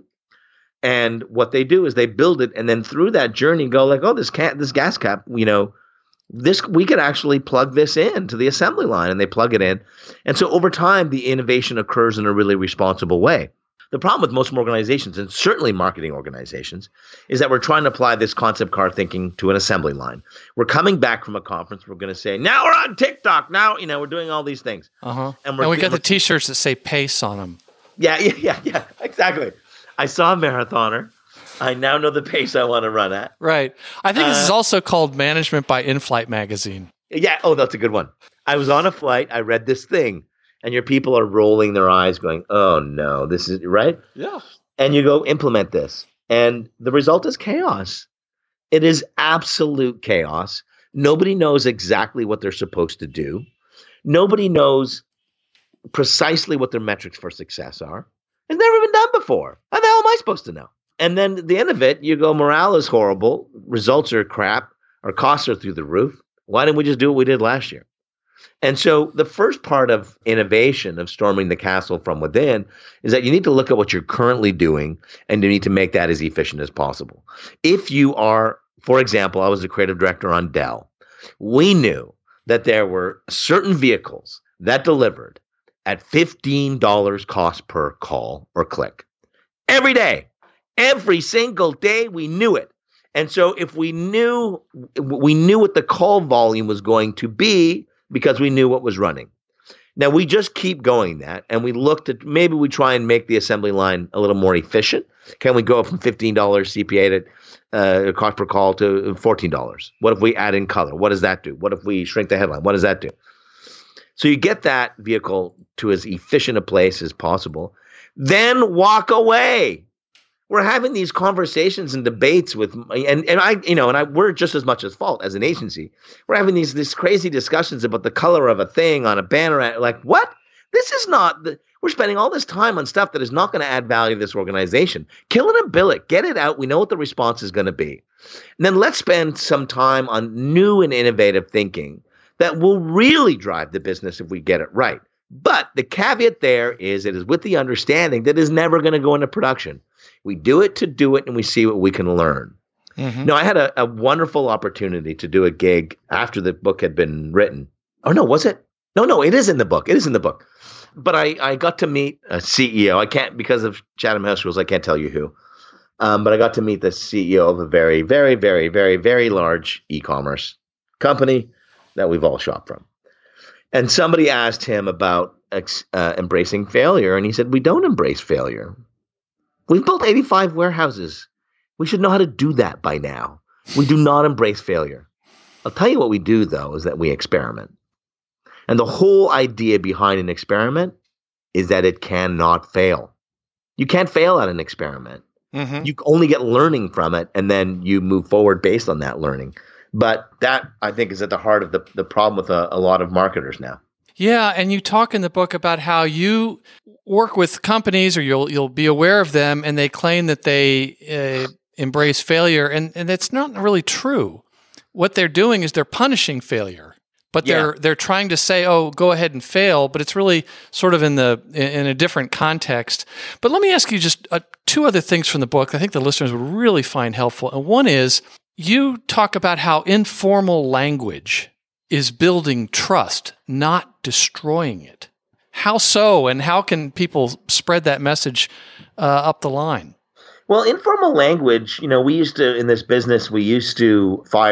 And what they do is they build it, and then through that journey go like, oh, this cat, this gas cap, you know, this we could actually plug this in to the assembly line, and they plug it in. And so over time, the innovation occurs in a really responsible way. The problem with most organizations, and certainly marketing organizations, is that we're trying to apply this concept car thinking to an assembly line. We're coming back from a conference. We're going to say, now we're on TikTok. Now, you know, we're doing all these things. Uh-huh. And, we're, and we got the T-shirts that say PACE on them. Yeah, yeah, yeah, yeah, exactly. I saw a marathoner. I now know the pace I want to run at. Right. I think uh, this is also called Management by In-Flight Magazine. Yeah. Oh, that's a good one. I was on a flight. I read this thing, and your people are rolling their eyes going, oh, no, this is right. Yeah. And you go implement this. And the result is chaos. It is absolute chaos. Nobody knows exactly what they're supposed to do. Nobody knows precisely what their metrics for success are. It's never been done before. How the hell am I supposed to know? And then at the end of it, you go, morale is horrible. Results are crap. Our costs are through the roof. Why didn't we just do what we did last year? And so the first part of innovation, of storming the castle from within, is that you need to look at what you're currently doing, and you need to make that as efficient as possible. If you are, for example, I was a creative director on Dell. We knew that there were certain vehicles that delivered at fifteen dollars cost per call or click. Every day. Every single day, we knew it. And so if we knew, we knew what the call volume was going to be because we knew what was running. Now, we just keep going that, and we looked at, maybe we try and make the assembly line a little more efficient. Can we go from fifteen dollars C P A to uh, cost per call to fourteen dollars? What if we add in color? What does that do? What if we shrink the headline? What does that do? So you get that vehicle to as efficient a place as possible, then walk away. We're having these conversations and debates with, and, and I, you know, and I, we're just as much at fault as an agency. We're having these, these crazy discussions about the color of a thing on a banner. Like, what? This is not, the, we're spending all this time on stuff that is not going to add value to this organization. Kill it and bill it. Get it out. We know what the response is going to be. And then let's spend some time on new and innovative thinking that will really drive the business if we get it right. But the caveat there is it is with the understanding that is never going to go into production. We do it to do it, and we see what we can learn. Mm-hmm. Now, I had a, a wonderful opportunity to do a gig after the book had been written. Oh, no, was it? No, no, it is in the book. It is in the book. But I, I got to meet a C E O. I can't, because of Chatham House rules, I can't tell you who. Um, but I got to meet the C E O of a very, very, very, very, very large e-commerce company that we've all shopped from. And somebody asked him about uh, embracing failure, and he said, we don't embrace failure. We've built eighty-five warehouses. We should know how to do that by now. We do not embrace failure. I'll tell you what we do, though, is that we experiment. And the whole idea behind an experiment is that it cannot fail. You can't fail at an experiment. Mm-hmm. You only get learning from it, and then you move forward based on that learning. But that, I think, is at the heart of the, the problem with a, a lot of marketers now. Yeah, and you talk in the book about how you work with companies, or you'll you'll be aware of them, and they claim that they uh, embrace failure, and, and that's not really true. What they're doing is they're punishing failure, but yeah. they're they're trying to say, "Oh, go ahead and fail," but it's really sort of in the in a different context. But let me ask you just uh, two other things from the book I think the listeners would really find helpful, and one is you talk about how informal language is building trust, not destroying it. How so, and how can people spread that message uh, up the line? Well, informal language, you know, we used to, in this business, we used to fire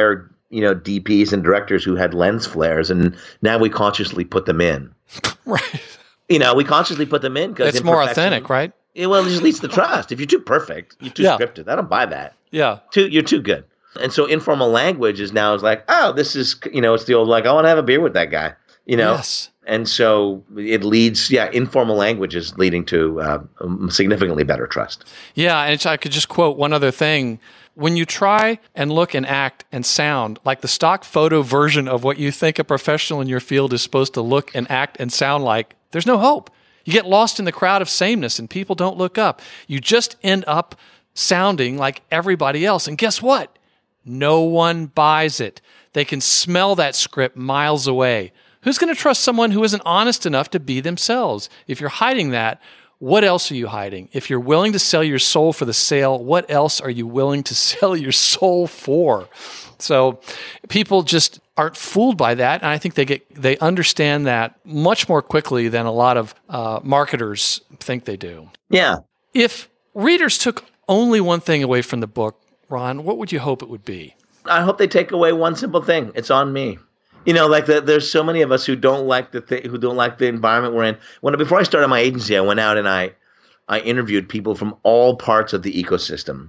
you know, D Ps and directors who had lens flares, and now we consciously put them in. Right. You know, we consciously put them in because it's more authentic, right? Yeah, well, it just leads to trust. If you're too perfect, you're too Yeah. scripted. I don't buy that. Yeah. Too, you're too good. And so informal language is now is like, oh, this is, you know, it's the old like, I want to have a beer with that guy, you know? Yes. And so it leads, yeah, informal language is leading to uh, significantly better trust. Yeah, and it's, I could just quote one other thing. When you try and look and act and sound like the stock photo version of what you think a professional in your field is supposed to look and act and sound like, there's no hope. You get lost in the crowd of sameness and people don't look up. You just end up sounding like everybody else. And guess what? No one buys it. They can smell that script miles away. Who's going to trust someone who isn't honest enough to be themselves? If you're hiding that, what else are you hiding? If you're willing to sell your soul for the sale, what else are you willing to sell your soul for? So people just aren't fooled by that, and I think they get they understand that much more quickly than a lot of uh, marketers think they do. Yeah. If readers took only one thing away from the book, Ron, what would you hope it would be? I hope they take away one simple thing. It's on me. You know, like the, there's so many of us who don't like the th- who don't like the environment we're in. When before I started my agency, I went out and I I interviewed people from all parts of the ecosystem,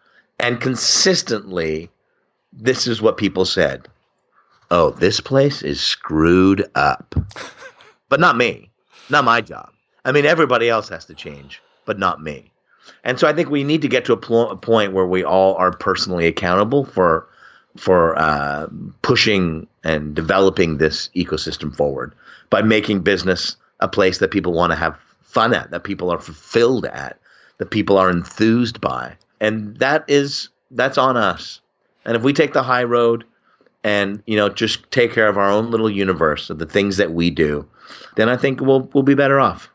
and consistently, this is what people said: "Oh, this place is screwed up," but not me, not my job. I mean, everybody else has to change, but not me. And so I think we need to get to a, pl- a point where we all are personally accountable for. for uh, pushing and developing this ecosystem forward by making business a place that people want to have fun at, that people are fulfilled at, that people are enthused by. And that is, that's on us. And if we take the high road and, you know, just take care of our own little universe of the things that we do, then I think we'll, we'll be better off.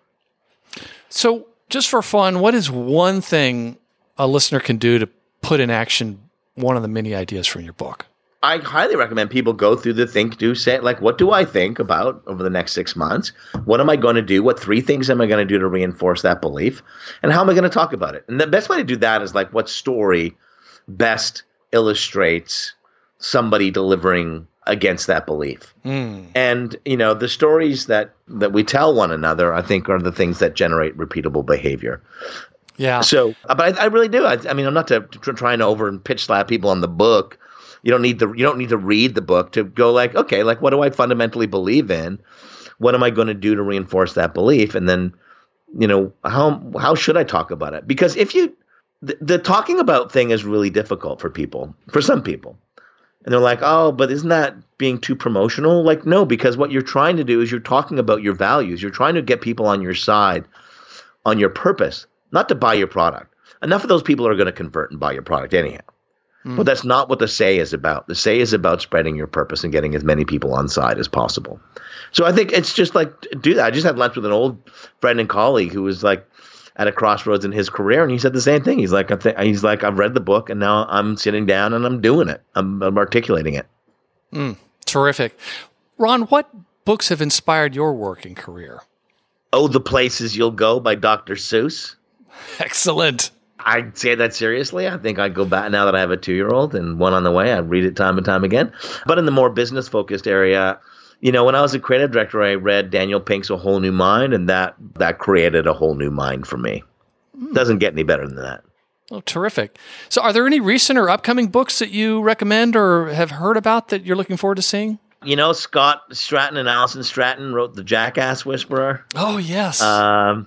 So just for fun, what is one thing a listener can do to put in action one of the many ideas from your book? I highly recommend people go through the think, do, say, like, what do I think about over the next six months? What am I going to do? What three things am I going to do to reinforce that belief? And how am I going to talk about it? And the best way to do that is like, what story best illustrates somebody delivering against that belief? Mm. And, you know, the stories that, that we tell one another, I think, are the things that generate repeatable behavior. Yeah. So, but I, I really do. I, I mean, I'm not to, to trying to over and pitch slap people on the book. You don't need the you don't need to read the book to go like, okay, like what do I fundamentally believe in? What am I going to do to reinforce that belief? And then, you know, how how should I talk about it? Because if you the, the talking about thing is really difficult for people, for some people. And they're like, oh, but isn't that being too promotional? Like, no, because what you're trying to do is you're talking about your values. You're trying to get people on your side, on your purpose, not to buy your product. Enough of those people are going to convert and buy your product anyhow. Mm. But that's not what the say is about. The say is about spreading your purpose and getting as many people on side as possible. So I think it's just like, do that. I just had lunch with an old friend and colleague who was like at a crossroads in his career, and he said the same thing. He's like, I th- he's like, I've read the book, and now I'm sitting down and I'm doing it. I'm, I'm articulating it. Mm, terrific. Ron, what books have inspired your work and career? Oh, The Places You'll Go by Doctor Seuss. Excellent. I say that seriously. I think I'd go back now that I have a two-year-old and one on the way. I'd read it time and time again. But in the more business-focused area, you know, when I was a creative director, I read Daniel Pink's A Whole New Mind, and that that created a whole new mind for me. Mm. Doesn't get any better than that. Oh, terrific. So are there any recent or upcoming books that you recommend or have heard about that you're looking forward to seeing? You know, Scott Stratton and Allison Stratton wrote The Jackass Whisperer. Oh, yes. Um,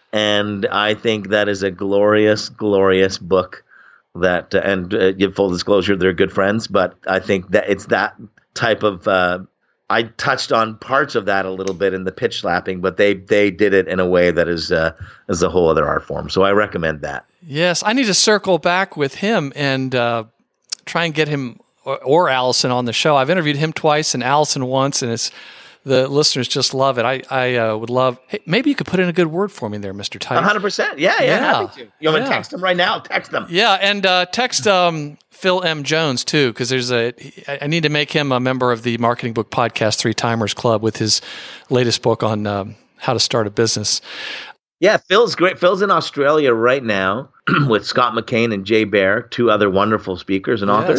and I think that is a glorious, glorious book that, uh, and uh, give full disclosure, they're good friends, but I think that it's that type of, uh, I touched on parts of that a little bit in the pitch slapping, but they they did it in a way that is uh, is a whole other art form. So I recommend that. Yes, I need to circle back with him and uh, try and get him or, or Allison on the show. I've interviewed him twice and Allison once, and it's the listeners just love it. I I uh, would love. Hey, maybe you could put in a good word for me there, Mister Tight. one hundred percent. Yeah, yeah, yeah. happy to. You want yeah. to text them right now? Text them. Yeah, and uh, text um, Phil M. Jones too, because there's a. I need to make him a member of the Marketing Book Podcast Three Timers Club with his latest book on um, how to start a business. Yeah, Phil's great. Phil's in Australia right now with Scott McCain and Jay Baer, two other wonderful speakers and authors. Yes.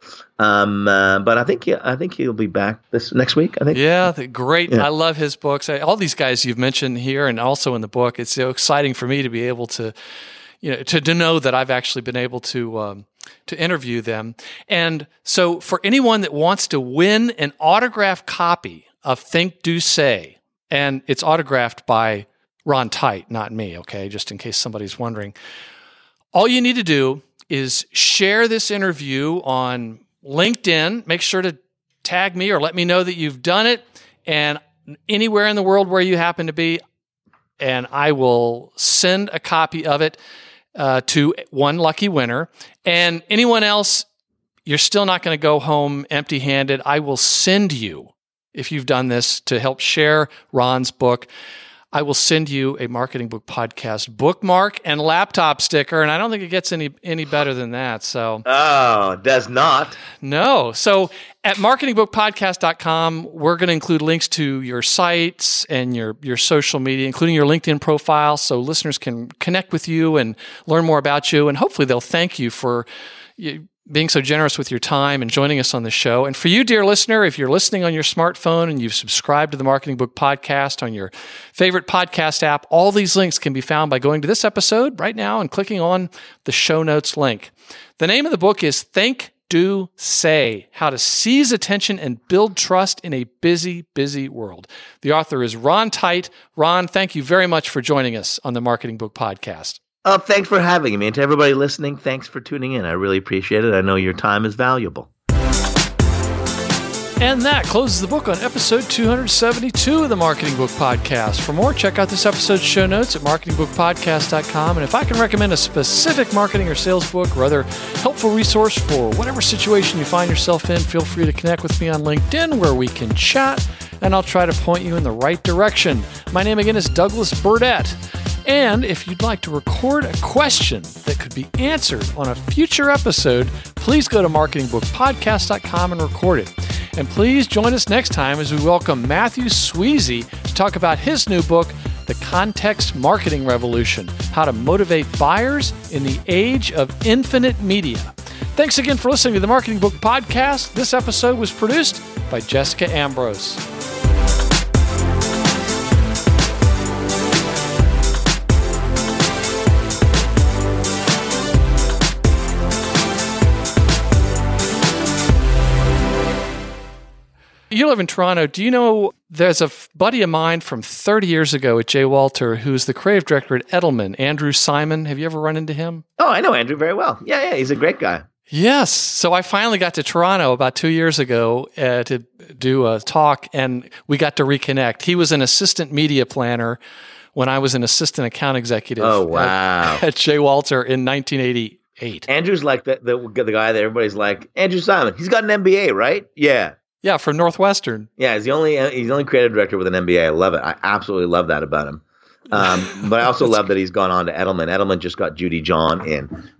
Um, uh, but I think he, I think he'll be back this next week. I think. Yeah, the, great. Yeah. I love his books. I, all these guys you've mentioned here and also in the book. It's so exciting for me to be able to, you know, to, to know that I've actually been able to um, to interview them. And so, for anyone that wants to win an autographed copy of Think, Do, Say, and it's autographed by Ron Tite, not me. Okay, just in case somebody's wondering, all you need to do is share this interview on LinkedIn. Make sure to tag me or let me know that you've done it, and anywhere in the world where you happen to be, and I will send a copy of it uh, to one lucky winner. And anyone else, you're still not going to go home empty-handed. I will send you, if you've done this, to help share Ron's book, I will send you a Marketing Book Podcast bookmark and laptop sticker, and I don't think it gets any any better than that. So, oh, it does not. No. So at marketing book podcast dot com, we're going to include links to your sites and your your social media, including your LinkedIn profile, so listeners can connect with you and learn more about you, and hopefully they'll thank you for you being so generous with your time and joining us on the show. And for you, dear listener, if you're listening on your smartphone and you've subscribed to the Marketing Book Podcast on your favorite podcast app, all these links can be found by going to this episode right now and clicking on the show notes link. The name of the book is Think, Do, Say, How to Seize Attention and Build Trust in a Busy, Busy World. The author is Ron Tite. Ron, thank you very much for joining us on the Marketing Book Podcast. Oh, thanks for having me. And to everybody listening, thanks for tuning in. I really appreciate it. I know your time is valuable. And that closes the book on episode two seventy-two of the Marketing Book Podcast. For more, check out this episode's show notes at marketing book podcast dot com. And if I can recommend a specific marketing or sales book or other helpful resource for whatever situation you find yourself in, feel free to connect with me on LinkedIn where we can chat, and I'll try to point you in the right direction. My name again is Douglas Burdett. And if you'd like to record a question that could be answered on a future episode, please go to marketing book podcast dot com and record it. And please join us next time as we welcome Matthew Sweezy to talk about his new book, The Context Marketing Revolution, How to Motivate Buyers in the Age of Infinite Media. Thanks again for listening to the Marketing Book Podcast. This episode was produced by Jessica Ambrose. You live in Toronto. Do you know there's a buddy of mine from thirty years ago at J. Walter who's the creative director at Edelman, Andrew Simon? Have you ever run into him? Oh, I know Andrew very well. Yeah, yeah, he's a great guy. Yes. So I finally got to Toronto about two years ago uh, to do a talk, and we got to reconnect. He was an assistant media planner when I was an assistant account executive oh, wow. at, at J. Walter in nineteen eighty-eight. Andrew's like the, the, the guy that everybody's like, Andrew Simon, he's got an M B A, right? Yeah. Yeah, from Northwestern. Yeah, he's the only he's the only creative director with an M B A. I love it. I absolutely love that about him. Um, but I also love that he's gone on to Edelman. Edelman just got Judy John in.